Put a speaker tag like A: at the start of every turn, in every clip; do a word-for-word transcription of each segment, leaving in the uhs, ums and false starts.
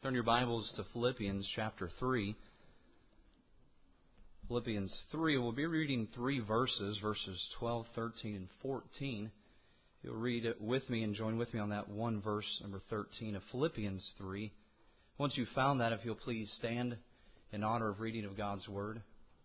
A: Turn your Bibles to Philippians chapter three. Philippians three, we'll be reading three verses, verses twelve, thirteen, and fourteen. You'll read it with me and join with me on that one verse, number thirteen of Philippians three. Once you've found that, if you'll please stand in honor of reading of God's Word.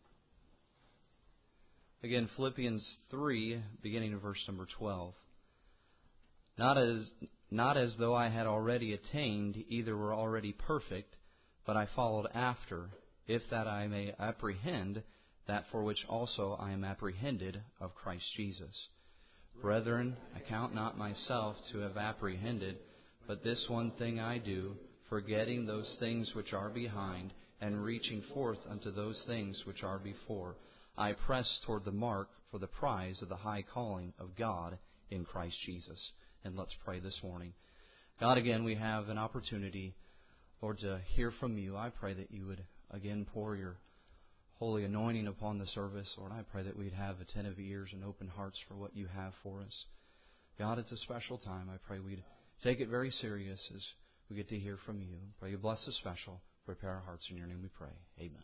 A: Again, Philippians three, beginning of verse number twelve. Not as not as though I had already attained, either were already perfect, but I followed after, if that I may apprehend that for which also I am apprehended of Christ Jesus. Brethren, I count not myself to have apprehended, but this one thing I do, forgetting those things which are behind, and reaching forth unto those things which are before, I press toward the mark for the prize of the high calling of God in Christ Jesus. And let's pray this morning. God, again, we have an opportunity, Lord, to hear from You. I pray that You would again pour Your holy anointing upon the service. Lord, I pray that we'd have attentive ears and open hearts for what You have for us. God, it's a special time. I pray we'd take it very serious as we get to hear from You. Pray You bless the special. Prepare our hearts. In Your name we pray. Amen.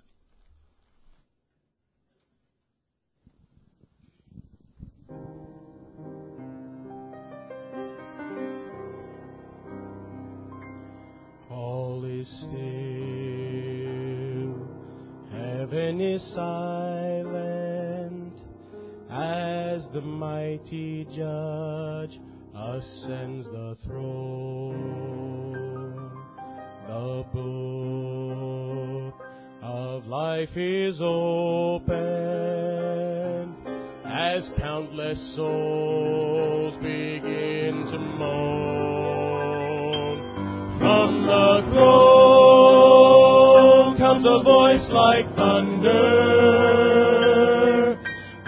B: All is still, heaven is silent, as the mighty Judge ascends the throne. The book of life is opened, as countless souls begin to moan. From the throne comes a voice like thunder.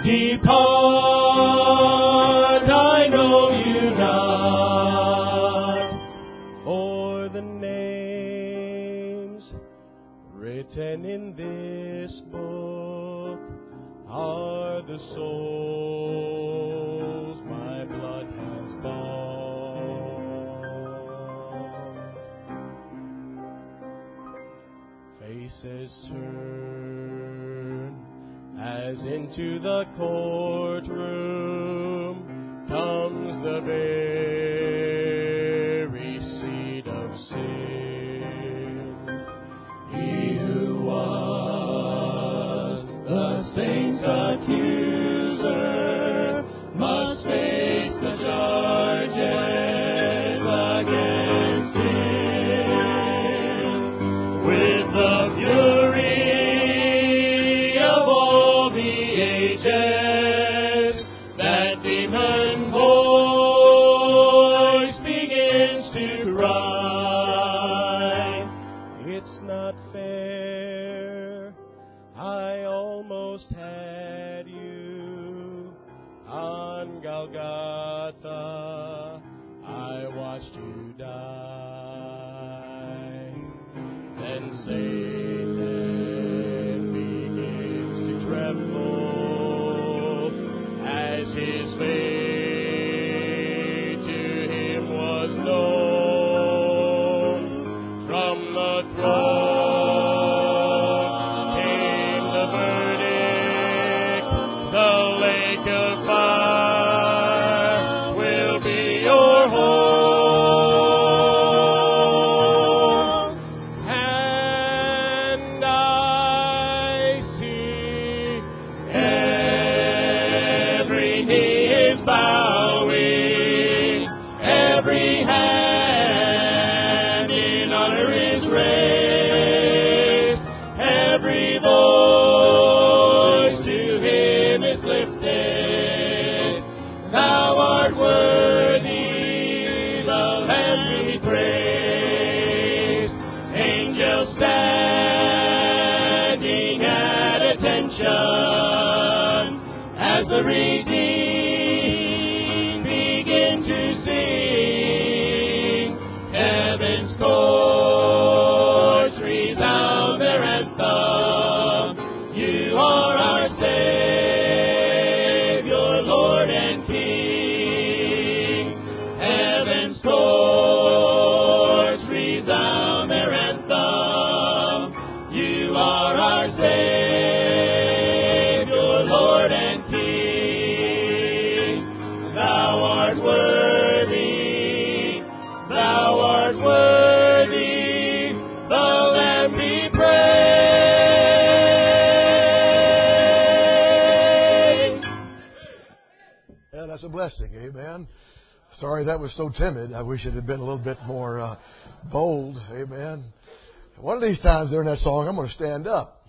B: Depart, I know you not. For the names written in this book are the souls my blood has bought. Faces turn as into the courtroom comes the very seat of sin. He who was the saints' accuser must face the charges against him with the fury of all the ages. That demon voice begins to cry, it's not fair, I almost had you on Golgotha, I watched you die. Then Satan begins to tremble as his fate to him was known. From the throne came the verdict, the lake of fire will be your home. And I see every knee is bowing, every hand in honor is raised, every voice to Him is lifted. Thou art worthy, the Lamb be praised. Angels standing at attention as the redeemed begin to sing. Heaven's courts resound their anthem. You are our Savior, Lord and King. Heaven's courts resound their anthem.
C: blessing. Amen. Sorry that was so timid. I wish it had been a little bit more uh, bold. Amen. One of these times during that song, I'm going to stand up.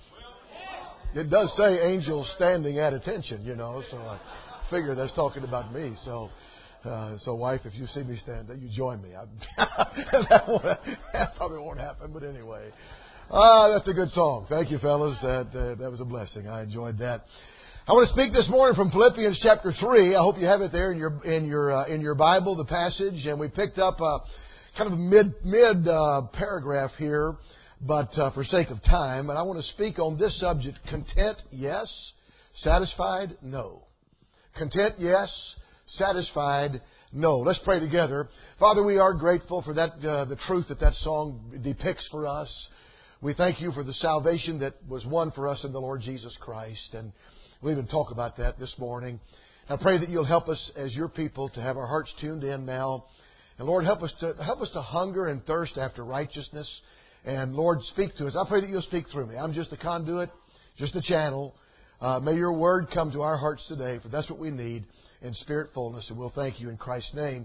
C: It does say angels standing at attention, you know, so I figure that's talking about me. So, uh, so wife, if you see me stand up, you join me. I, that, won't, that probably won't happen, but anyway. Ah, that's a good song. Thank you, fellas. That uh, that was a blessing. I enjoyed that. I want to speak this morning from Philippians chapter three. I hope you have it there in your in your uh, in your Bible, the passage, and we picked up a kind of a mid mid uh, paragraph here, but uh, for sake of time, and I want to speak on this subject: content, yes; satisfied, no. Content, yes; satisfied, no. Let's pray together. Father, we are grateful for that uh, the truth that that song depicts for us. We thank you for the salvation that was won for us in the Lord Jesus Christ. And we'll even talk about that this morning. I pray that you'll help us as your people to have our hearts tuned in now. And Lord, help us to help us to hunger and thirst after righteousness. And Lord, speak to us. I pray that you'll speak through me. I'm just a conduit, just a channel. Uh, may your word come to our hearts today, for that's what we need in spirit fullness. And we'll thank you in Christ's name.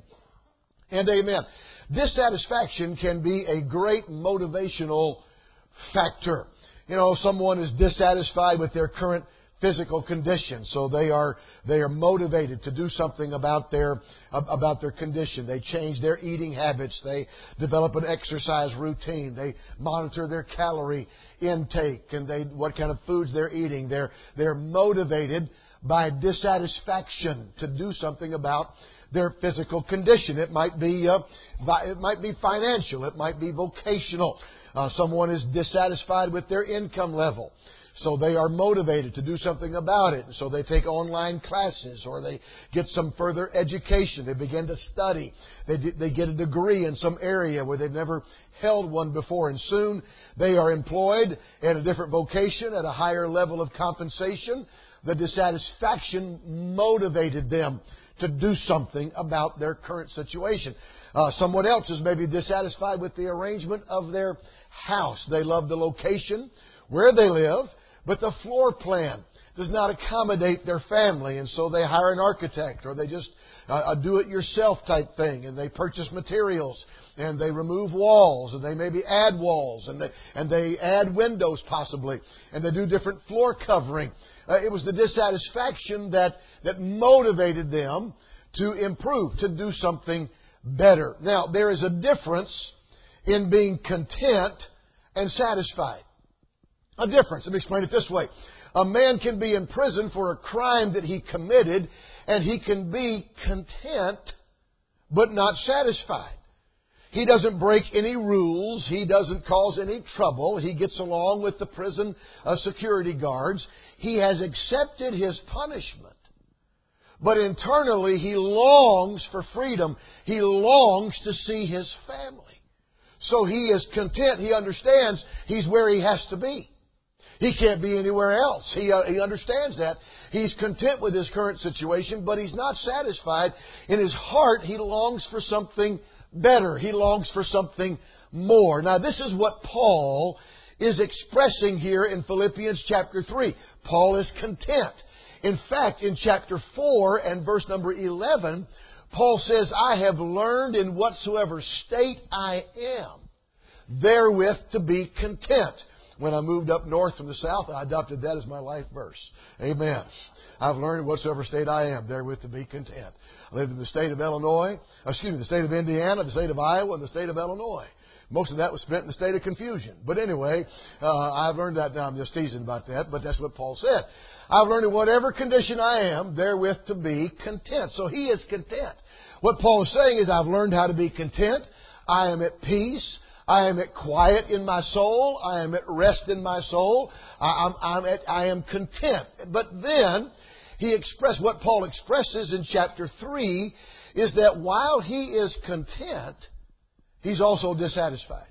C: And amen. Dissatisfaction can be a great motivational factor. You know, someone is dissatisfied with their current physical condition, so they are they are motivated to do something about their about their condition. They change their eating habits. They develop an exercise routine. They monitor their calorie intake and they what kind of foods they're eating. They're they're motivated by dissatisfaction to do something about their physical condition. It might be uh, it might be financial. It might be vocational. Uh, someone is dissatisfied with their income level, so they are motivated to do something about it. So they take online classes or they get some further education. They begin to study. They, d- they get a degree in some area where they've never held one before. And soon they are employed in a different vocation at a higher level of compensation. The dissatisfaction motivated them to do something about their current situation. Uh, someone else is maybe dissatisfied with the arrangement of their house. They love the location where they live, but the floor plan does not accommodate their family, and so they hire an architect, or they just uh, a do-it-yourself type thing, and they purchase materials, and they remove walls, and they maybe add walls, and they and they add windows possibly, and they do different floor covering. Uh, it was the dissatisfaction that that motivated them to improve, to do something better. Now, there is a difference in being content and satisfied. A difference. Let me explain it this way. A man can be in prison for a crime that he committed, and he can be content but not satisfied. He doesn't break any rules. He doesn't cause any trouble. He gets along with the prison uh, security guards. He has accepted his punishment. But internally, he longs for freedom. He longs to see his family. So he is content. He understands he's where he has to be. He can't be anywhere else. He, uh, he understands that. He's content with his current situation, but he's not satisfied. In his heart, he longs for something better. He longs for something more. Now, this is what Paul is expressing here in Philippians chapter three. Paul is content. In fact, in chapter four and verse number eleven, Paul says, I have learned in whatsoever state I am, therewith to be content. When I moved up north from the south, I adopted that as my life verse. Amen. I've learned in whatsoever state I am, therewith to be content. I lived in the state of Illinois, excuse me, the state of Indiana, the state of Iowa, and the state of Illinois. Most of that was spent in the state of confusion. But anyway, uh, I've learned that now. I'm just teasing about that, but that's what Paul said. I've learned in whatever condition I am, therewith to be content. So he is content. What Paul is saying is, I've learned how to be content. I am at peace. I am at quiet in my soul. I am at rest in my soul. I, I'm, I'm at, I am content. But then he expressed, what Paul expresses in chapter three is that while he is content, he's also dissatisfied.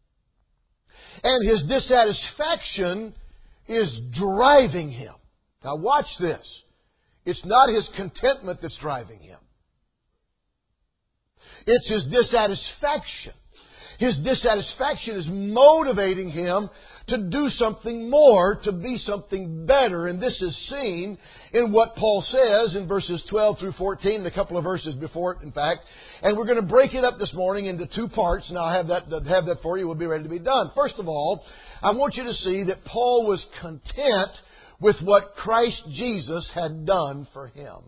C: And his dissatisfaction is driving him. Now watch this. It's not his contentment that's driving him. It's his dissatisfaction. His dissatisfaction is motivating him to do something more, to be something better. And this is seen in what Paul says in verses twelve through fourteen, and a couple of verses before it, in fact. And we're going to break it up this morning into two parts, and I'll have that, have that for you. We'll be ready to be done. First of all, I want you to see that Paul was content with what Christ Jesus had done for him.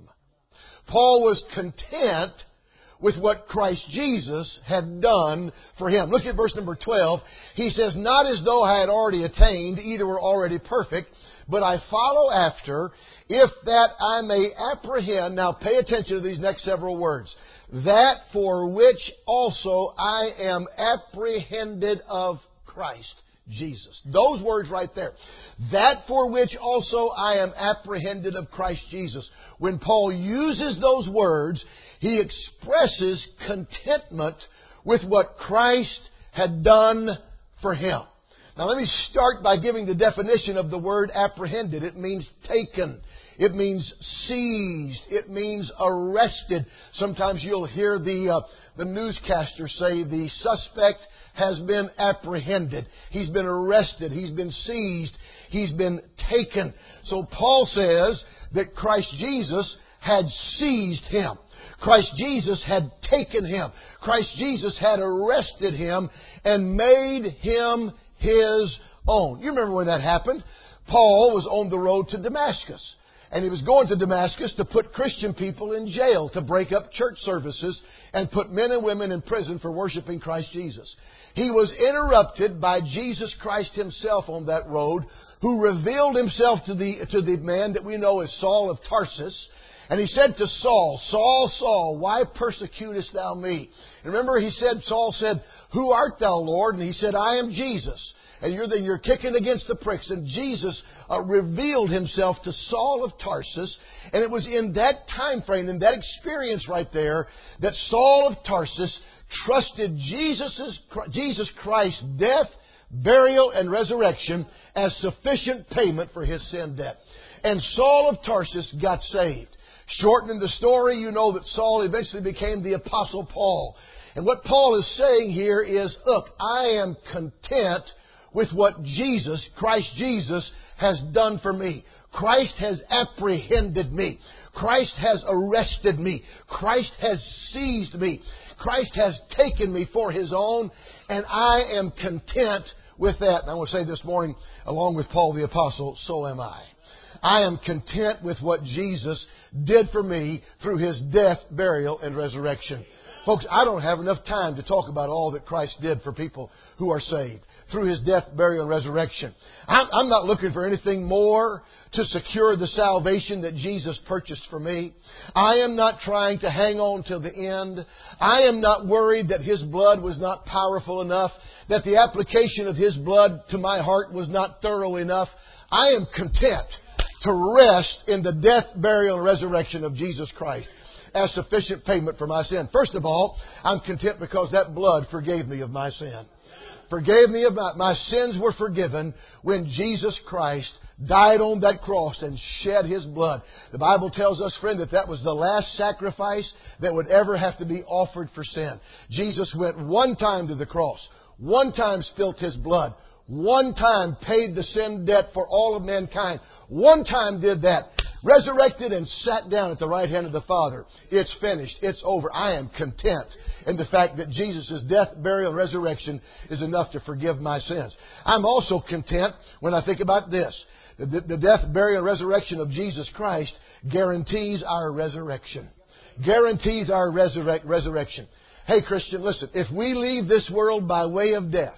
C: Paul was content with what Christ Jesus had done for him. Look at verse number twelve. He says, "Not as though I had already attained, either were already perfect, but I follow after, if that I may apprehend." Now pay attention to these next several words. "That for which also I am apprehended of Christ Jesus." Those words right there. "That for which also I am apprehended of Christ Jesus." When Paul uses those words, he expresses contentment with what Christ had done for him. Now let me start by giving the definition of the word apprehended. It means taken. It means seized. It means arrested. Sometimes you'll hear the, uh, the newscaster say the suspect has been apprehended. He's been arrested. He's been seized. He's been taken. So Paul says that Christ Jesus had seized him. Christ Jesus had taken him. Christ Jesus had arrested him and made him his own. You remember when that happened? Paul was on the road to Damascus. And he was going to Damascus to put Christian people in jail, to break up church services and put men and women in prison for worshiping Christ Jesus. He was interrupted by Jesus Christ Himself on that road, who revealed Himself to the, to the man that we know as Saul of Tarsus. And He said to Saul, "Saul, Saul, why persecutest thou me?" And remember, He said, Saul said, "Who art thou, Lord?" And He said, "I am Jesus." And you're, then you're kicking against the pricks. And Jesus uh, revealed Himself to Saul of Tarsus. And it was in that time frame, in that experience right there, that Saul of Tarsus trusted Jesus's, Jesus Christ's death, burial, and resurrection as sufficient payment for his sin debt. And Saul of Tarsus got saved. Shortening the story, you know that Saul eventually became the Apostle Paul. And what Paul is saying here is, look, I am content with what Jesus, Christ Jesus, has done for me. Christ has apprehended me. Christ has arrested me. Christ has seized me. Christ has taken me for His own, and I am content with that. And I want to say this morning, along with Paul the Apostle, so am I. I am content with what Jesus did for me through His death, burial, and resurrection. Folks, I don't have enough time to talk about all that Christ did for people who are saved through His death, burial, and resurrection. I'm, I'm not looking for anything more to secure the salvation that Jesus purchased for me. I am not trying to hang on till the end. I am not worried that His blood was not powerful enough, that the application of His blood to my heart was not thorough enough. I am content to rest in the death, burial, and resurrection of Jesus Christ as sufficient payment for my sin. First of all, I'm content because that blood forgave me of my sin. Forgave me of my, my sins were forgiven when Jesus Christ died on that cross and shed His blood. The Bible tells us, friend, that that was the last sacrifice that would ever have to be offered for sin. Jesus went one time to the cross, one time spilt His blood, one time paid the sin debt for all of mankind, one time did that, resurrected and sat down at the right hand of the Father. It's finished. It's over. I am content in the fact that Jesus' death, burial, and resurrection is enough to forgive my sins. I'm also content when I think about this. The, the death, burial, and resurrection of Jesus Christ guarantees our resurrection. Guarantees our resurrect, resurrection. Hey, Christian, listen. If we leave this world by way of death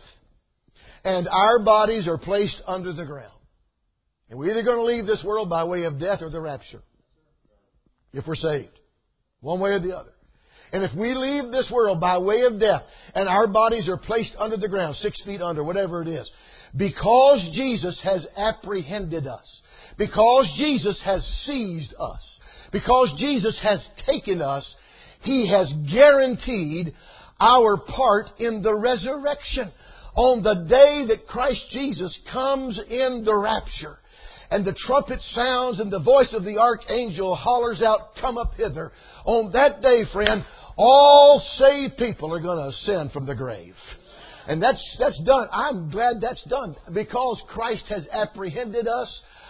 C: and our bodies are placed under the ground, and we're either going to leave this world by way of death or the rapture, if we're saved. One way or the other. And if we leave this world by way of death and our bodies are placed under the ground, six feet under, whatever it is, because Jesus has apprehended us, because Jesus has seized us, because Jesus has taken us, He has guaranteed our part in the resurrection. On the day that Christ Jesus comes in the rapture, and the trumpet sounds and the voice of the archangel hollers out, "Come up hither." On that day, friend, all saved people are going to ascend from the grave. And that's, that's done. I'm glad that's done. Because Christ has apprehended us,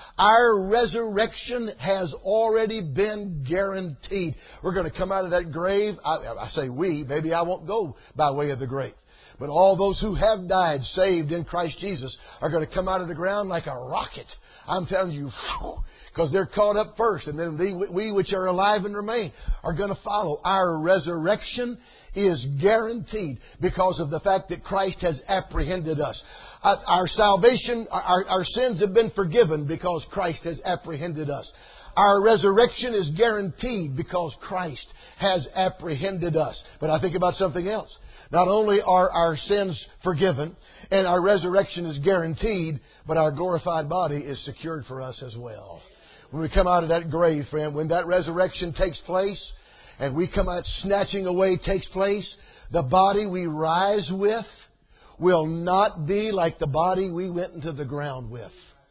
C: our resurrection has already been guaranteed. We're going to come out of that grave. I, I say we. Maybe I won't go by way of the grave. But all those who have died, saved in Christ Jesus, are going to come out of the ground like a rocket. I'm telling you, because they're caught up first. And then we, we which are alive and remain are going to follow. Our resurrection is guaranteed because of the fact that Christ has apprehended us. Our salvation, our, our sins have been forgiven because Christ has apprehended us. Our resurrection is guaranteed because Christ has apprehended us. But I think about something else. Not only are our sins forgiven and our resurrection is guaranteed, but our glorified body is secured for us as well. When we come out of that grave, friend, when that resurrection takes place and we come out snatching away takes place, the body we rise with will not be like the body we went into the ground with.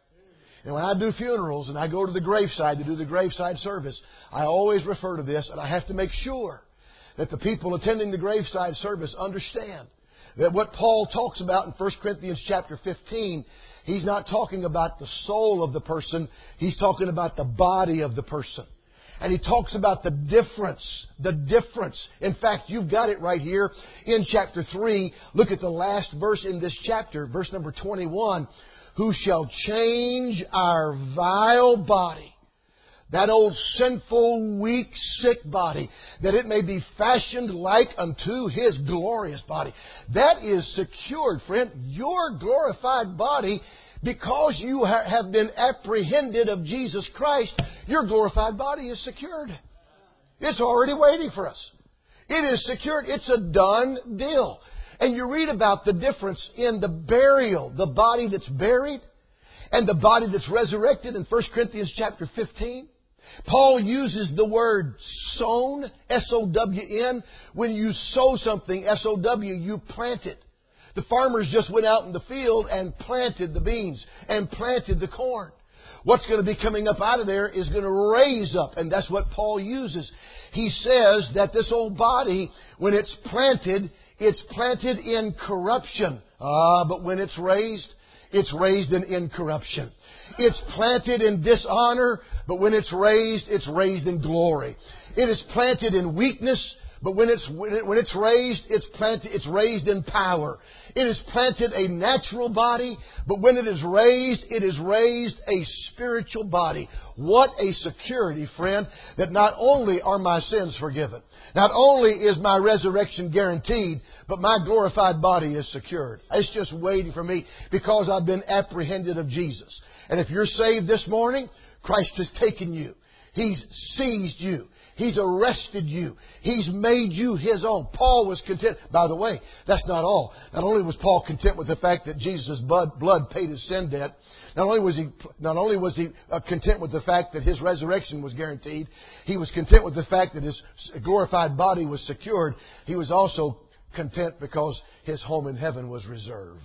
C: And when I do funerals and I go to the graveside to do the graveside service, I always refer to this, and I have to make sure that the people attending the graveside service understand that what Paul talks about in First Corinthians chapter fifteen, he's not talking about the soul of the person, he's talking about the body of the person. And he talks about the difference, the difference. In fact, you've got it right here in chapter three. Look at the last verse in this chapter, verse number twenty-one. Who shall change our vile body, that old sinful, weak, sick body, that it may be fashioned like unto His glorious body. That is secured, friend. Your glorified body, because you ha- have been apprehended of Jesus Christ, your glorified body is secured. It's already waiting for us. It is secured. It's a done deal. And you read about the difference in the burial, the body that's buried and the body that's resurrected in First Corinthians chapter fifteen. Paul uses the word sown, S O W N. When you sow something, S O W, you plant it. The farmers just went out in the field and planted the beans and planted the corn. What's going to be coming up out of there is going to raise up. And that's what Paul uses. He says that this old body, when it's planted, it's planted in corruption. Ah, but when it's raised, it's raised in incorruption. It's planted in dishonor, but when it's raised, it's raised in glory. It is planted in weakness, but when it's when it's raised, it's planted, it's raised in power. It is planted a natural body, but when it is raised, it is raised a spiritual body. What a security, friend, that not only are my sins forgiven, not only is my resurrection guaranteed, but my glorified body is secured. It's just waiting for me because I've been apprehended of Jesus. And if you're saved this morning, Christ has taken you. He's seized you. He's arrested you. He's made you His own. Paul was content. By the way, that's not all. Not only was Paul content with the fact that Jesus' blood, blood paid his sin debt, not only was he, not only was he uh, content with the fact that his resurrection was guaranteed, he was content with the fact that his glorified body was secured. He was also content because his home in heaven was reserved.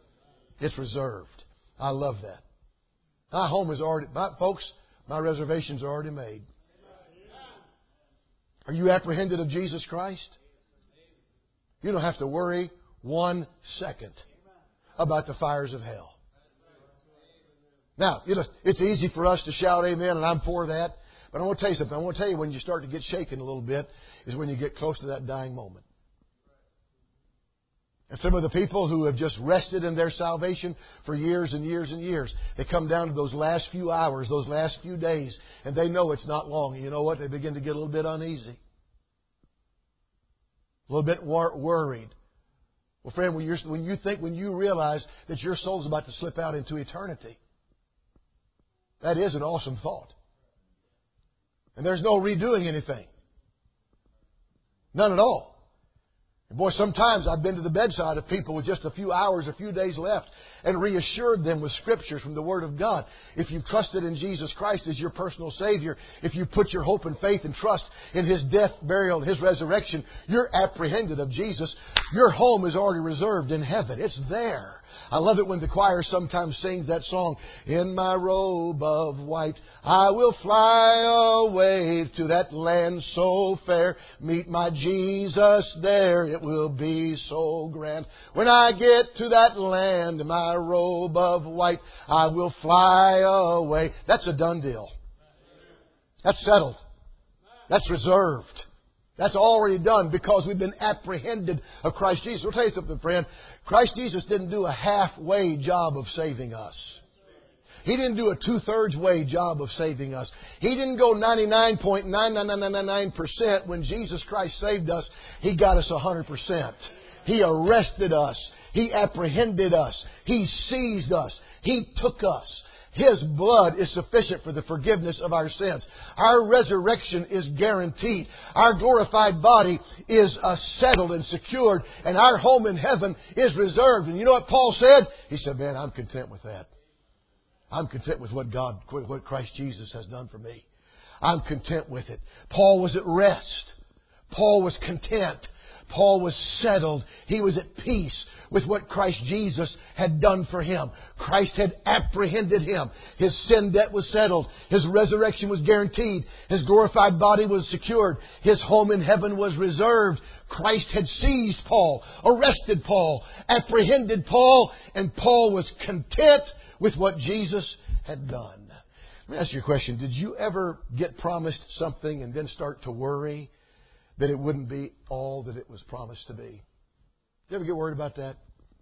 C: It's reserved. I love that. My home is already, my, folks, my reservations are already made. Are you apprehended of Jesus Christ? You don't have to worry one second about the fires of hell. Now, you know, it's easy for us to shout amen, and I'm for that. But I want to tell you something. I want to tell you when you start to get shaken a little bit is when you get close to that dying moment. And some of the people who have just rested in their salvation for years and years and years, they come down to those last few hours, those last few days, and they know it's not long. And you know what? They begin to get a little bit uneasy. A little bit wor- worried. Well, friend, when, you're, when you think, when you realize that your soul's about to slip out into eternity, that is an awesome thought. And there's no redoing anything. None at all. And boy, sometimes I've been to the bedside of people with just a few hours, a few days left, and reassured them with scriptures from the Word of God. If you've trusted in Jesus Christ as your personal Savior, if you put your hope and faith and trust in His death, burial, and His resurrection, you're apprehended of Jesus. Your home is already reserved in heaven. It's there. I love it when the choir sometimes sings that song, in my robe of white, I will fly away to that land so fair, meet my Jesus there. it will be so grand. When I get to that land in my robe of white, I will fly away. That's a done deal. That's settled. That's reserved. That's already done because we've been apprehended of Christ Jesus. I'll tell you something, friend. Christ Jesus didn't do a halfway job of saving us. He didn't do a two-thirds way job of saving us. He didn't go ninety-nine point nine nine nine nine nine percent. When Jesus Christ saved us, He got us one hundred percent. He arrested us. He apprehended us. He seized us. He took us. His blood is sufficient for the forgiveness of our sins. Our resurrection is guaranteed. Our glorified body is uh, settled and secured. And our home in heaven is reserved. And you know what Paul said? He said, man, I'm content with that. I'm content with what God, what Christ Jesus has done for me. I'm content with it. Paul was at rest. Paul was content. Paul was settled. He was at peace with what Christ Jesus had done for him. Christ had apprehended him. His sin debt was settled. His resurrection was guaranteed. His glorified body was secured. His home in heaven was reserved. Christ had seized Paul, arrested Paul, apprehended Paul, and Paul was content with what Jesus had done. Let me ask you a question. Did you ever get promised something and then start to worry that it wouldn't be all that it was promised to be? Did you ever get worried about that?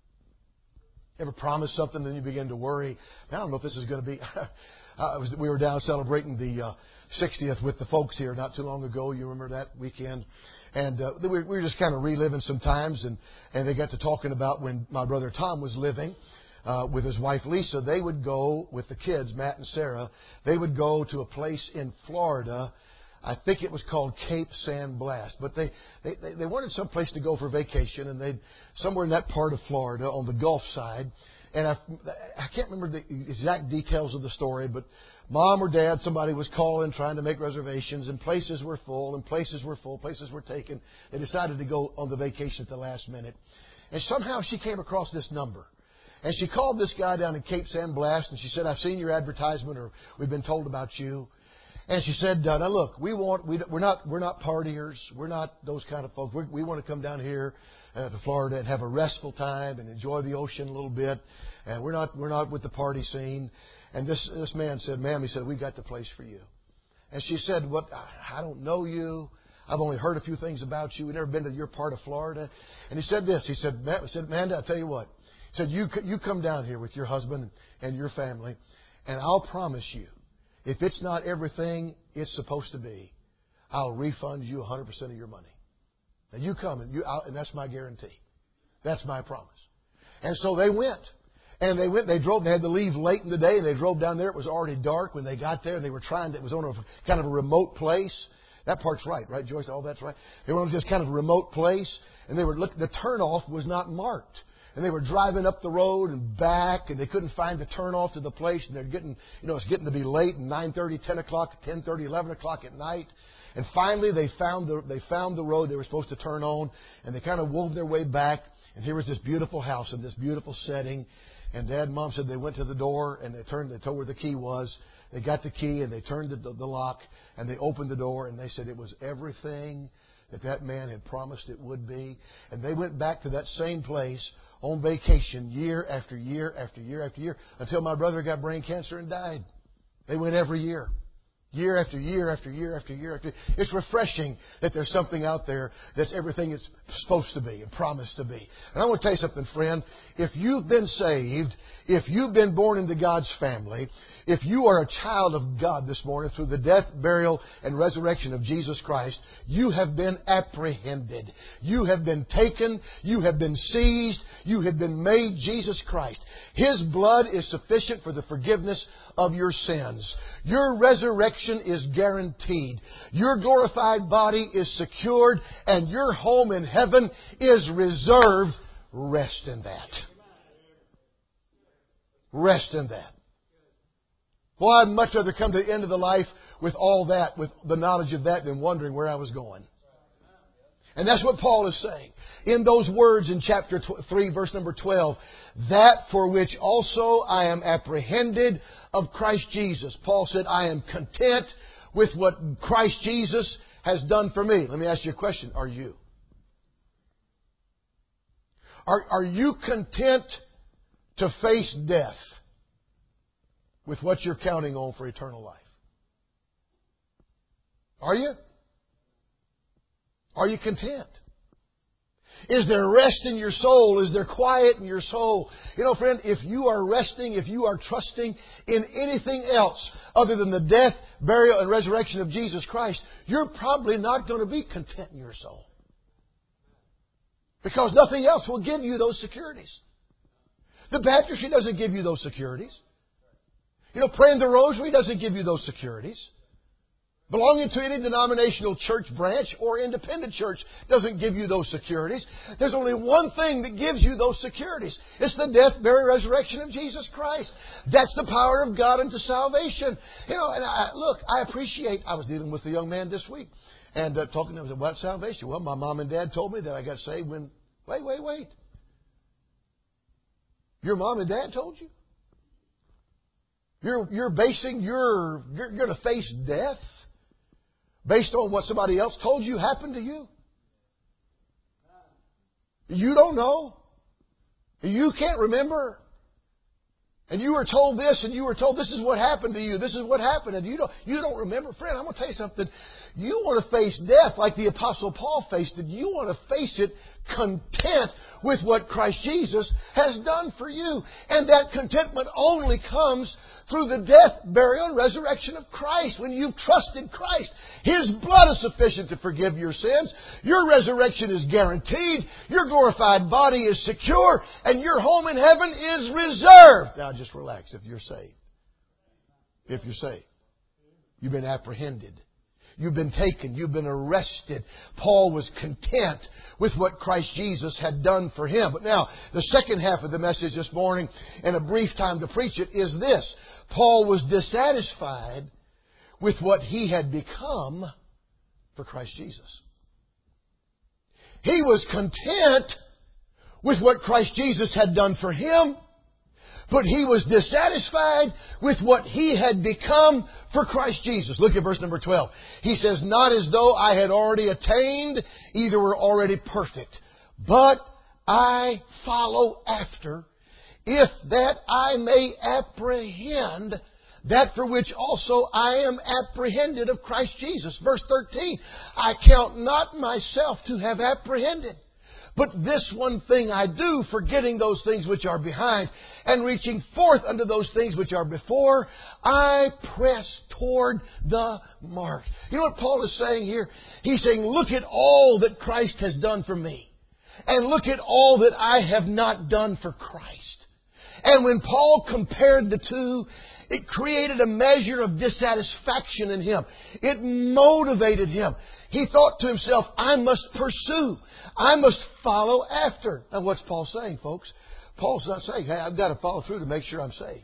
C: Ever promise something and then you begin to worry? I don't know if this is going to be... I was, we were down celebrating the uh, sixtieth with the folks here not too long ago. You remember that weekend? And uh, we, we were just kind of reliving some times. And, and they got to talking about when my brother Tom was living uh, with his wife Lisa. They would go with the kids, Matt and Sarah. They would go to a place in Florida. I think it was called Cape San Blas. But they, they, they wanted some place to go for vacation. And they'd somewhere in that part of Florida on the Gulf side. And I, I can't remember the exact details of the story, but mom or dad, somebody was calling, trying to make reservations, and places were full, and places were full, places were taken. They decided to go on the vacation at the last minute. And somehow she came across this number. And she called this guy down in Cape San Blas, and she said, I've seen your advertisement, or we've been told about you. And she said, uh, now look, we want, we, we're not, we're not partiers. We're not those kind of folks. We're, we want to come down here uh, to Florida and have a restful time and enjoy the ocean a little bit. And we're not, we're not with the party scene. And this, this man said, ma'am, he said, we got the place for you. And she said, what, I don't know you. I've only heard a few things about you. We've never been to your part of Florida. And he said this, he said, he said, Amanda, I'll tell you what. He said, you, you come down here with your husband and your family, and I'll promise you, if it's not everything it's supposed to be, I'll refund you one hundred percent of your money. And you come, and, you, I'll, and that's my guarantee. That's my promise. And so they went. And they went, they drove, they had to leave late in the day, and they drove down there. It was already dark when they got there, and they were trying to, it was on a kind of a remote place. That part's right, right, Joyce? Oh, that's right. They were on this kind of a remote place, and they were look, the turnoff was not marked. And they were driving up the road and back, and they couldn't find the turnoff to the place. And they're getting, you know, it's getting to be late, and nine thirty, ten o'clock, ten thirty, eleven o'clock at night. And finally, they found the they found the road they were supposed to turn on, and they kind of wove their way back. And here was this beautiful house in this beautiful setting. And Dad and Mom said they went to the door, and they turned, they told where the key was. They got the key, and they turned the, the lock, and they opened the door, and they said it was everything that that man had promised it would be. And they went back to that same place on vacation year after year after year after year until my brother got brain cancer and died. They went every year. Year after year after year after year after year. It's refreshing that there's something out there that's everything it's supposed to be and promised to be. And I want to tell you something, friend. If you've been saved, if you've been born into God's family, if you are a child of God this morning through the death, burial, and resurrection of Jesus Christ, you have been apprehended. You have been taken. You have been seized. You have been made Jesus Christ. His blood is sufficient for the forgiveness of your sins. Your resurrection is guaranteed. Your glorified body is secured, and your home in heaven is reserved. Rest in that. Rest in that. Well, I'd much rather come to the end of the life with all that, with the knowledge of that, than wondering where I was going. And that's what Paul is saying. In those words in chapter three, verse number twelve, that for which also I am apprehended of Christ Jesus. Paul said, I am content with what Christ Jesus has done for me. Let me ask you a question. Are you? Are, are you content to face death with what you're counting on for eternal life? Are you? Are you content? Is there rest in your soul? Is there quiet in your soul? You know, friend, if you are resting, if you are trusting in anything else other than the death, burial, and resurrection of Jesus Christ, you're probably not going to be content in your soul. Because nothing else will give you those securities. The baptistry doesn't give you those securities. You know, praying the rosary doesn't give you those securities. Belonging to any denominational church branch or independent church doesn't give you those securities. There's only one thing that gives you those securities. It's the death, burial, resurrection of Jesus Christ. That's the power of God unto salvation. You know, and I, look, I appreciate, I was dealing with a young man this week and uh, talking to him about salvation. Well, my mom and dad told me that I got saved when, wait, wait, wait. Your mom and dad told you? You're, you're basing your, you're going to face death based on what somebody else told you happened to you? You don't know. You can't remember. And you were told this, and you were told this is what happened to you. This is what happened, and you don't. You don't remember, friend. I'm going to tell you something. You want to face death like the Apostle Paul faced it. You want to face it content with what Christ Jesus has done for you, and that contentment only comes through the death, burial, and resurrection of Christ. When you trust in Christ, His blood is sufficient to forgive your sins. Your resurrection is guaranteed. Your glorified body is secure, and your home in heaven is reserved. Now, just relax if you're saved. If you're saved. You've been apprehended. You've been taken. You've been arrested. Paul was content with what Christ Jesus had done for him. But now, the second half of the message this morning, and a brief time to preach it, is this. Paul was dissatisfied with what he had become for Christ Jesus. He was content with what Christ Jesus had done for him, but he was dissatisfied with what he had become for Christ Jesus. Look at verse number twelve. He says, not as though I had already attained, either were already perfect, but I follow after, if that I may apprehend that for which also I am apprehended of Christ Jesus. Verse thirteen, I count not myself to have apprehended. But this one thing I do, forgetting those things which are behind, and reaching forth unto those things which are before, I press toward the mark. You know what Paul is saying here? He's saying, look at all that Christ has done for me. And look at all that I have not done for Christ. And when Paul compared the two, it created a measure of dissatisfaction in him. It motivated him. He thought to himself, I must pursue. I must follow after. Now, what's Paul saying, folks? Paul's not saying, hey, I've got to follow through to make sure I'm saved.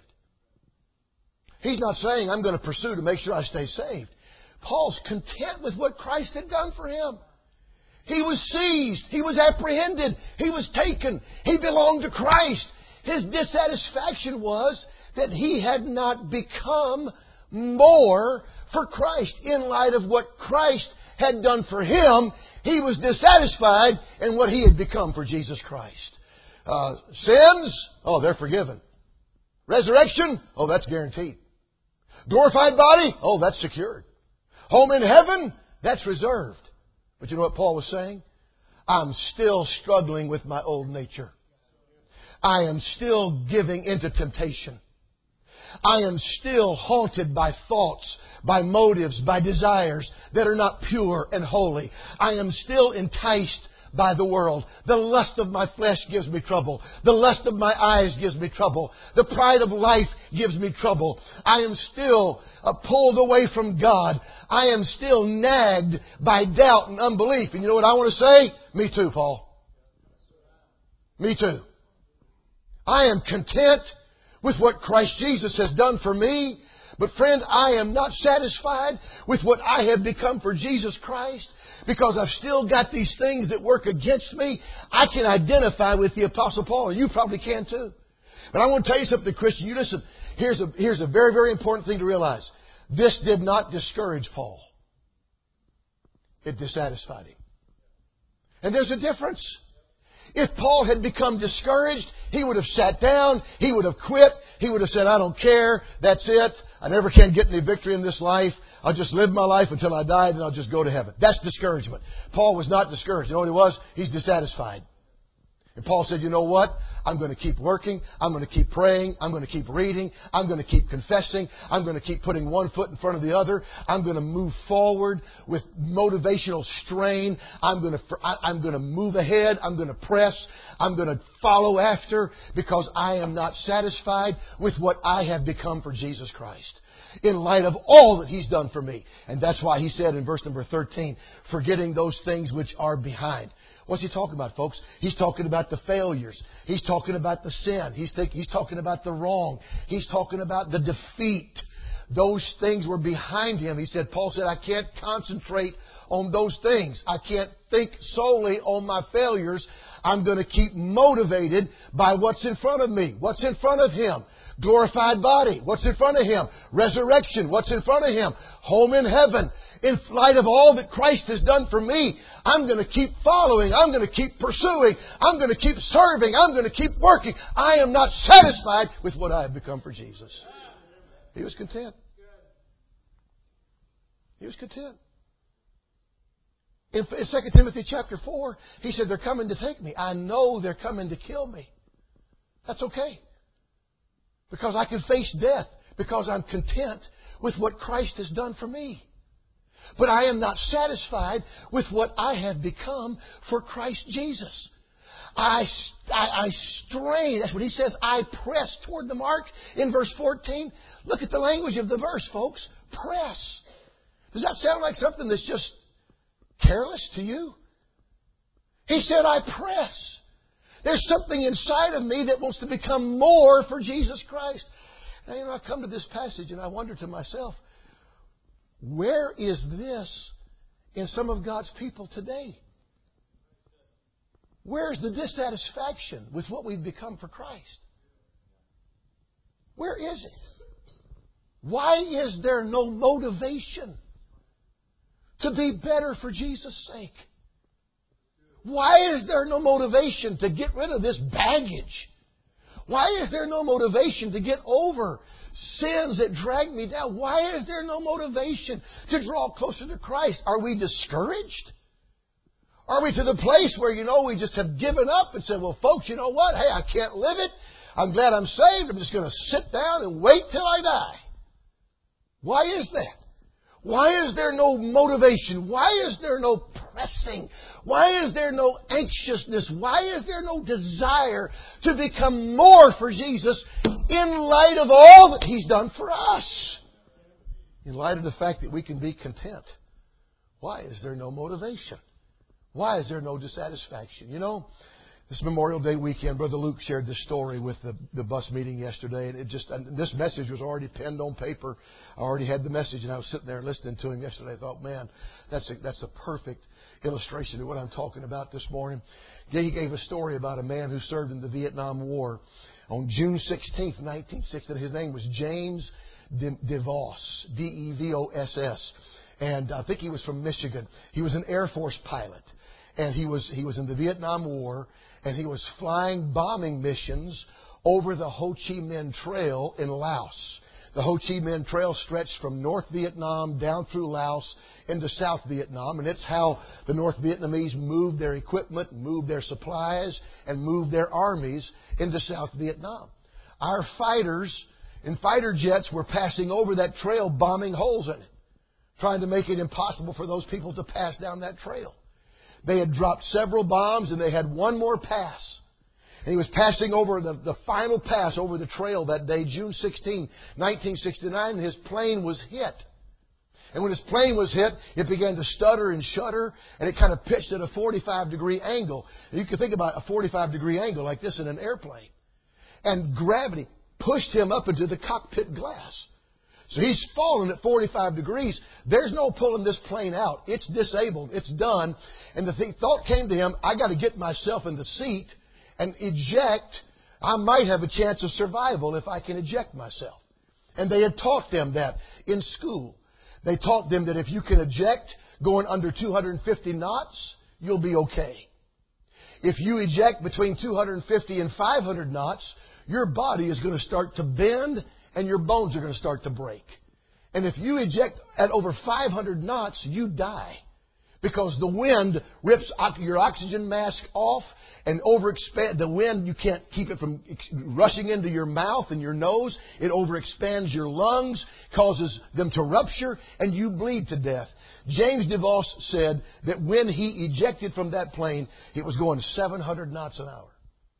C: He's not saying, I'm going to pursue to make sure I stay saved. Paul's content with what Christ had done for him. He was seized. He was apprehended. He was taken. He belonged to Christ. His dissatisfaction was that he had not become more for Christ. In light of what Christ had done for him, he was dissatisfied in what he had become for Jesus Christ. Uh, sins, oh, they're forgiven. Resurrection, oh, that's guaranteed. Glorified body, oh, that's secured. Home in heaven, that's reserved. But you know what Paul was saying? I'm still struggling with my old nature. I am still giving into temptation. I am still haunted by thoughts, by motives, by desires that are not pure and holy. I am still enticed by the world. The lust of my flesh gives me trouble. The lust of my eyes gives me trouble. The pride of life gives me trouble. I am still uh, pulled away from God. I am still nagged by doubt and unbelief. And you know what I want to say? Me too, Paul. Me too. I am content with what Christ Jesus has done for me. But friend, I am not satisfied with what I have become for Jesus Christ, because I've still got these things that work against me. I can identify with the Apostle Paul, and you probably can too. But I want to tell you something, Christian. You listen, here's a, here's a very, very important thing to realize. This did not discourage Paul. It dissatisfied him. And there's a difference. If Paul had become discouraged, he would have sat down, he would have quit, he would have said, I don't care, that's it, I never can get any victory in this life, I'll just live my life until I die, and I'll just go to heaven. That's discouragement. Paul was not discouraged. You know what he was? He's dissatisfied. And Paul said, you know what? I'm going to keep working. I'm going to keep praying. I'm going to keep reading. I'm going to keep confessing. I'm going to keep putting one foot in front of the other. I'm going to move forward with motivational strain. I'm going to, I'm going to move ahead. I'm going to press. I'm going to follow after because I am not satisfied with what I have become for Jesus Christ, in light of all that He's done for me. And that's why He said in verse number thirteen, forgetting those things which are behind. What's He talking about, folks? He's talking about the failures. He's talking about the sin. He's, think, he's talking about the wrong. He's talking about the defeat. Those things were behind Him. He said, Paul said, I can't concentrate on those things. I can't think solely on my failures. I'm going to keep motivated by what's in front of me. What's in front of Him? Glorified body. What's in front of Him? Resurrection. What's in front of Him? Home in heaven. In light of all that Christ has done for me, I'm going to keep following. I'm going to keep pursuing. I'm going to keep serving. I'm going to keep working. I am not satisfied with what I have become for Jesus. He was content. He was content. In Second Timothy chapter four, he said, they're coming to take me. I know they're coming to kill me. That's okay. Because I can face death. Because I'm content with what Christ has done for me. But I am not satisfied with what I have become for Christ Jesus. I, I, I strain. That's what he says. I press toward the mark in verse fourteen. Look at the language of the verse, folks. Press. Does that sound like something that's just careless to you? He said, I press. There's something inside of me that wants to become more for Jesus Christ. Now, you know, I come to this passage and I wonder to myself, where is this in some of God's people today? Where's the dissatisfaction with what we've become for Christ? Where is it? Why is there no motivation to be better for Jesus' sake? Why is there no motivation to get rid of this baggage? Why is there no motivation to get over sins that drag me down? Why is there no motivation to draw closer to Christ? Are we discouraged? Are we to the place where, you know, we just have given up and said, well, folks, you know what? Hey, I can't live it. I'm glad I'm saved. I'm just going to sit down and wait till I die. Why is that? Why is there no motivation? Why is there no pressing? Why is there no anxiousness? Why is there no desire to become more for Jesus in light of all that He's done for us? In light of the fact that we can be content. Why is there no motivation? Why is there no dissatisfaction? You know, this Memorial Day weekend, Brother Luke shared this story with the, the bus meeting yesterday, and it just and this message was already penned on paper. I already had the message, and I was sitting there listening to him yesterday. I thought, man, that's a, that's a perfect illustration of what I'm talking about this morning. He gave a story about a man who served in the Vietnam War on June sixteenth, nineteen sixty. His name was James DeVos, D E V O S S, and I think he was from Michigan. He was an Air Force pilot, and he was he was in the Vietnam War. And he was flying bombing missions over the Ho Chi Minh Trail in Laos. The Ho Chi Minh Trail stretched from North Vietnam down through Laos into South Vietnam. And it's how the North Vietnamese moved their equipment, moved their supplies, and moved their armies into South Vietnam. Our fighters and fighter jets were passing over that trail, bombing holes in it, trying to make it impossible for those people to pass down that trail. They had dropped several bombs and they had one more pass. And he was passing over the, the final pass over the trail that day, June sixteenth, nineteen sixty-nine, and his plane was hit. And when his plane was hit, it began to stutter and shudder, and it kind of pitched at a forty-five degree angle. And you can think about a forty-five degree angle like this in an airplane. And gravity pushed him up into the cockpit glass. So he's fallen at forty-five degrees. There's no pulling this plane out. It's disabled. It's done. And the th- thought came to him, I got to get myself in the seat and eject. I might have a chance of survival if I can eject myself. And they had taught them that in school. They taught them that if you can eject going under two hundred fifty knots, you'll be okay. If you eject between two hundred fifty and five hundred knots, your body is going to start to bend and your bones are going to start to break. And if you eject at over five hundred knots, you die. Because the wind rips your oxygen mask off and overexpand. The wind, you can't keep it from rushing into your mouth and your nose. It overexpands your lungs, causes them to rupture, and you bleed to death. James DeVos said that when he ejected from that plane, it was going seven hundred knots an hour.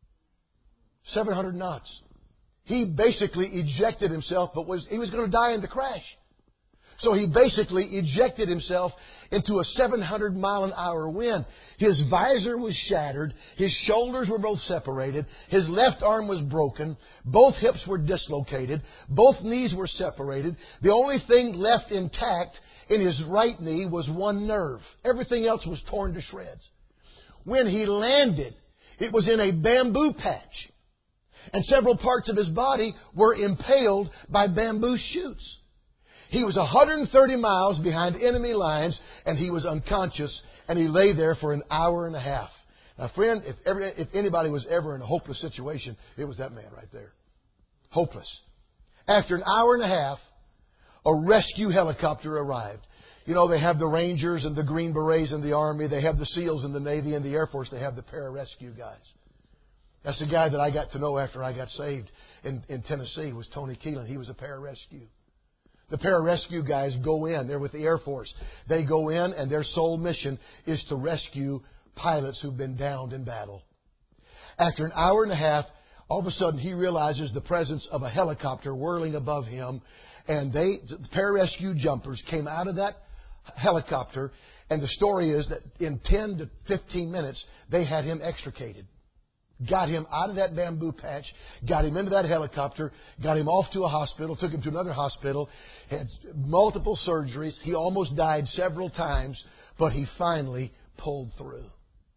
C: seven hundred knots. He basically ejected himself, but was he was going to die in the crash. So he basically ejected himself into a seven hundred mile an hour wind. His visor was shattered. His shoulders were both separated. His left arm was broken. Both hips were dislocated. Both knees were separated. The only thing left intact in his right knee was one nerve. Everything else was torn to shreds. When he landed, it was in a bamboo patch. And several parts of his body were impaled by bamboo shoots. He was one hundred thirty miles behind enemy lines, and he was unconscious, and he lay there for an hour and a half. Now, friend, if, ever, if anybody was ever in a hopeless situation, it was that man right there. Hopeless. After an hour and a half, a rescue helicopter arrived. You know, they have the Rangers and the Green Berets in the Army. They have the SEALs in the Navy and the Air Force. They have the pararescue guys. That's the guy that I got to know after I got saved in, in Tennessee was Tony Keelan. He was a pararescue. The pararescue guys go in. They're with the Air Force. They go in, and their sole mission is to rescue pilots who've been downed in battle. After an hour and a half, all of a sudden he realizes the presence of a helicopter whirling above him. And they, the pararescue jumpers came out of that helicopter. And the story is that in ten to fifteen minutes, they had him extricated. Got him out of that bamboo patch, got him into that helicopter, got him off to a hospital, took him to another hospital, had multiple surgeries. He almost died several times, but he finally pulled through.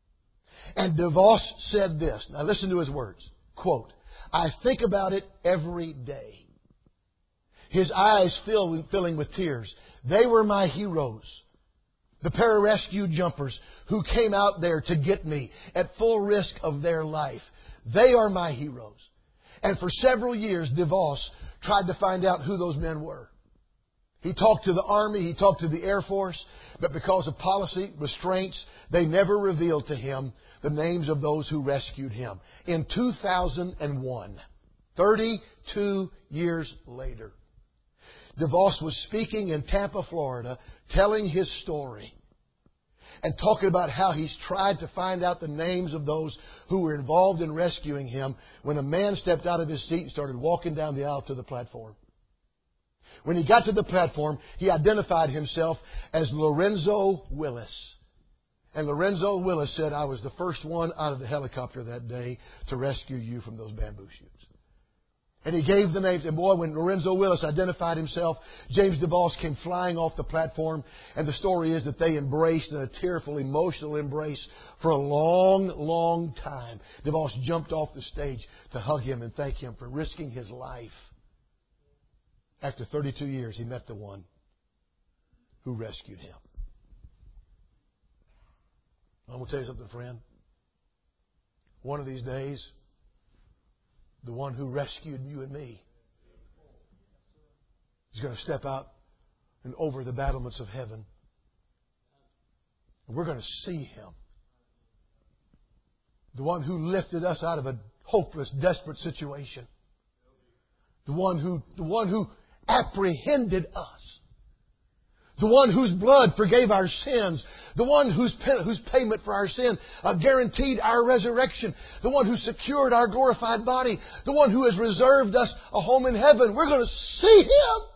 C: And DeVos said this. Now listen to his words. Quote, "I think about it every day." His eyes filled, filling with tears. They were my heroes. The pararescue jumpers who came out there to get me at full risk of their life. They are my heroes. And for several years, DeVos tried to find out who those men were. He talked to the Army, he talked to the Air Force, but because of policy restraints, they never revealed to him the names of those who rescued him. In two thousand one, thirty-two years later, DeVos was speaking in Tampa, Florida, telling his story and talking about how he's tried to find out the names of those who were involved in rescuing him when a man stepped out of his seat and started walking down the aisle to the platform. When he got to the platform, he identified himself as Lorenzo Willis. And Lorenzo Willis said, "I was the first one out of the helicopter that day to rescue you from those bamboo shoots." And he gave the names. And boy, when Lorenzo Willis identified himself, James DeVos came flying off the platform. And the story is that they embraced in a tearful, emotional embrace for a long, long time. DeVos jumped off the stage to hug him and thank him for risking his life. After thirty-two years, he met the one who rescued him. I'm going to tell you something, friend. One of these days, the one who rescued you and me is going to step out and over the battlements of heaven. And we're going to see Him. The one who lifted us out of a hopeless, desperate situation. The one who, the one who apprehended us. The one whose blood forgave our sins. The one whose, whose payment for our sin uh, guaranteed our resurrection. The one who secured our glorified body. The one who has reserved us a home in heaven. We're going to see Him.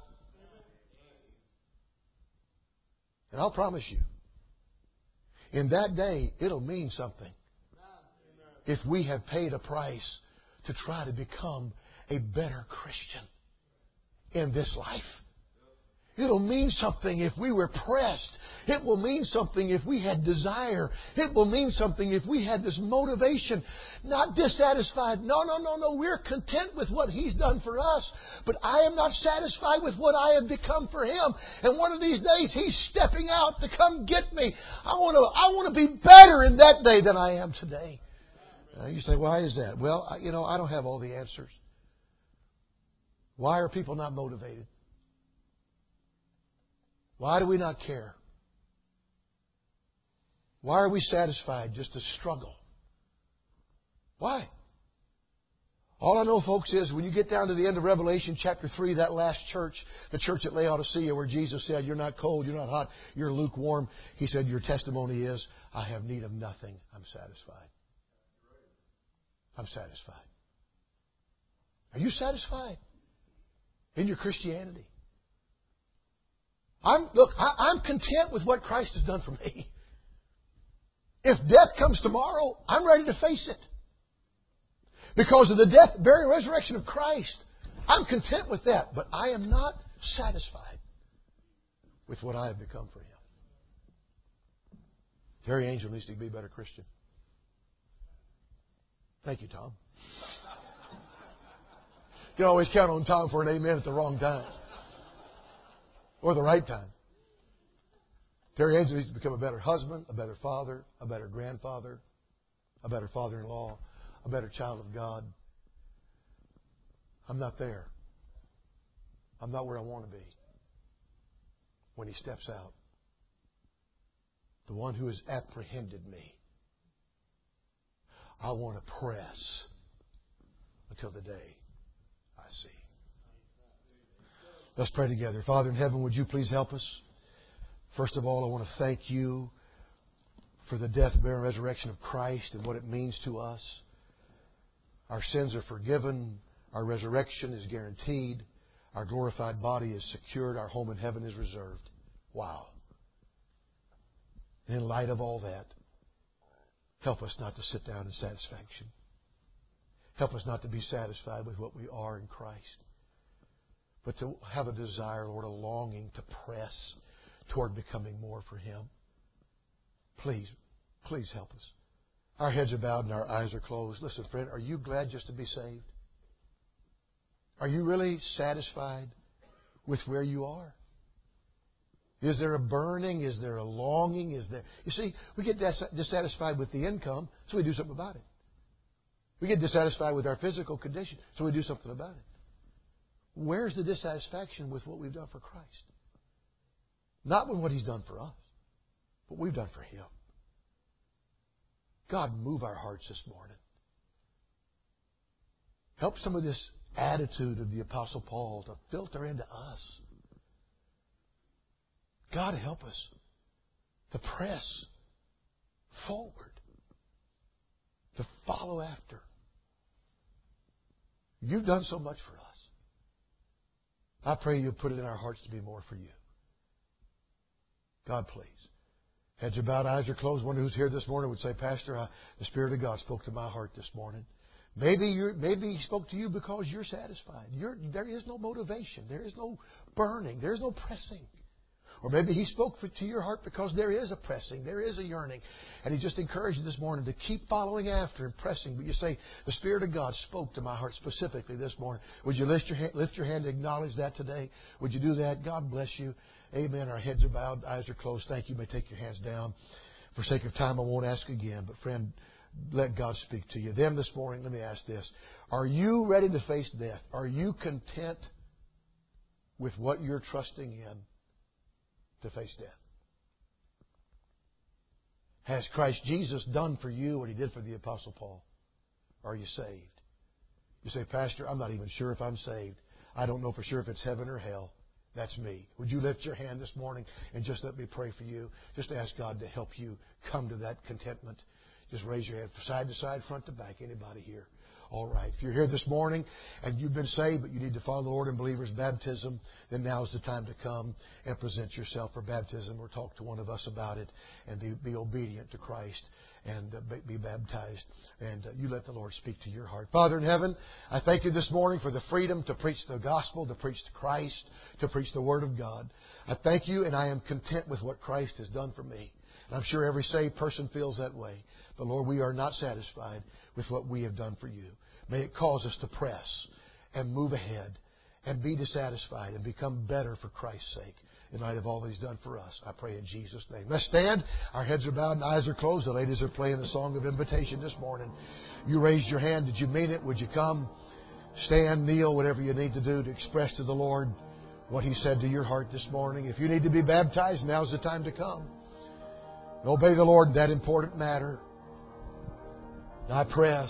C: And I'll promise you, in that day, it'll mean something. If we have paid a price to try to become a better Christian in this life. It'll mean something if we were pressed. It will mean something if we had desire. It will mean something if we had this motivation. Not dissatisfied. No, no, no, no. We're content with what He's done for us. But I am not satisfied with what I have become for Him. And one of these days He's stepping out to come get me. I want to, I want to be better in that day than I am today. Uh, you say, why is that? Well, I, you know, I don't have all the answers. Why are people not motivated? Why do we not care? Why are we satisfied just to struggle? Why? All I know, folks, is when you get down to the end of Revelation chapter three, that last church, the church at Laodicea, where Jesus said, you're not cold, you're not hot, you're lukewarm. He said, your testimony is, I have need of nothing. I'm satisfied. I'm satisfied. Are you satisfied in your Christianity? I'm, look, I, I'm content with what Christ has done for me. If death comes tomorrow, I'm ready to face it. Because of the death, burial, resurrection of Christ. I'm content with that. But I am not satisfied with what I have become for Him. Terry Angel needs to be a better Christian. Thank you, Tom. You can always count on Tom for an amen at the wrong time. Or the right time. Terry Angel needs to become a better husband, a better father, a better grandfather, a better father-in-law, a better child of God. I'm not there. I'm not where I want to be. When He steps out, the one who has apprehended me, I want to press until the day I see. Let's pray together. Father in heaven, would you please help us? First of all, I want to thank you for the death, burial, and resurrection of Christ and what it means to us. Our sins are forgiven. Our resurrection is guaranteed. Our glorified body is secured. Our home in heaven is reserved. Wow. And in light of all that, help us not to sit down in satisfaction. Help us not to be satisfied with what we are in Christ, but to have a desire, Lord, a longing to press toward becoming more for Him. Please, please help us. Our heads are bowed and our eyes are closed. Listen, friend, are you glad just to be saved? Are you really satisfied with where you are? Is there a burning? Is there a longing? Is there? You see, we get dissatisfied with the income, so we do something about it. We get dissatisfied with our physical condition, so we do something about it. Where's the dissatisfaction with what we've done for Christ? Not with what He's done for us, but what we've done for Him. God, move our hearts this morning. Help some of this attitude of the Apostle Paul to filter into us. God, help us to press forward, to follow after. You've done so much for us. I pray You'll put it in our hearts to be more for You. God, please. Heads are bowed, eyes are closed. One who's here this morning would say, Pastor, I, the Spirit of God spoke to my heart this morning. Maybe you're, maybe He spoke to you because you're satisfied. You're, there is no motivation. There is no burning. There is no pressing. Or maybe He spoke to your heart because there is a pressing. There is a yearning. And He just encouraged you this morning to keep following after and pressing. But you say, the Spirit of God spoke to my heart specifically this morning. Would you lift your hand, lift your hand and acknowledge that today? Would you do that? God bless you. Amen. Our heads are bowed, eyes are closed. Thank you. You may take your hands down. For sake of time, I won't ask again. But friend, let God speak to you. Then this morning, let me ask this. Are you ready to face death? Are you content with what you're trusting in to face death? Has Christ Jesus done for you what He did for the Apostle Paul? Are you saved? You say, Pastor, I'm not even sure if I'm saved. I don't know for sure if it's heaven or hell. That's me. Would you lift your hand this morning and just let me pray for you? Just ask God to help you come to that contentment. Just raise your hand side to side, front to back. Anybody here? All right. If you're here this morning and you've been saved, but you need to follow the Lord in believer's baptism, then now is the time to come and present yourself for baptism or talk to one of us about it and be, be obedient to Christ and uh, be baptized. And uh, you let the Lord speak to your heart. Father in heaven, I thank You this morning for the freedom to preach the gospel, to preach to Christ, to preach the Word of God. I thank You, and I am content with what Christ has done for me. And I'm sure every saved person feels that way. But Lord, we are not satisfied with what we have done for You. May it cause us to press and move ahead and be dissatisfied and become better for Christ's sake. in light of all He's done for us. I pray in Jesus' name. Let's stand. Our heads are bowed and eyes are closed. The ladies are playing a song of invitation this morning. You raised your hand. Did you mean it? Would you come? Stand, kneel, whatever you need to do to express to the Lord what He said to your heart this morning. If you need to be baptized, now's the time to come. Obey the Lord in that important matter. I press.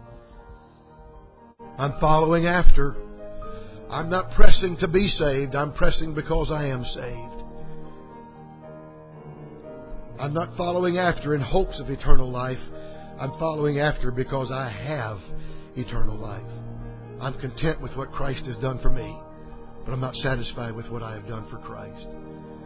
C: I'm following after. I'm not pressing to be saved. I'm pressing because I am saved. I'm not following after in hopes of eternal life. I'm following after because I have eternal life. I'm content with what Christ has done for me, but I'm not satisfied with what I have done for Christ.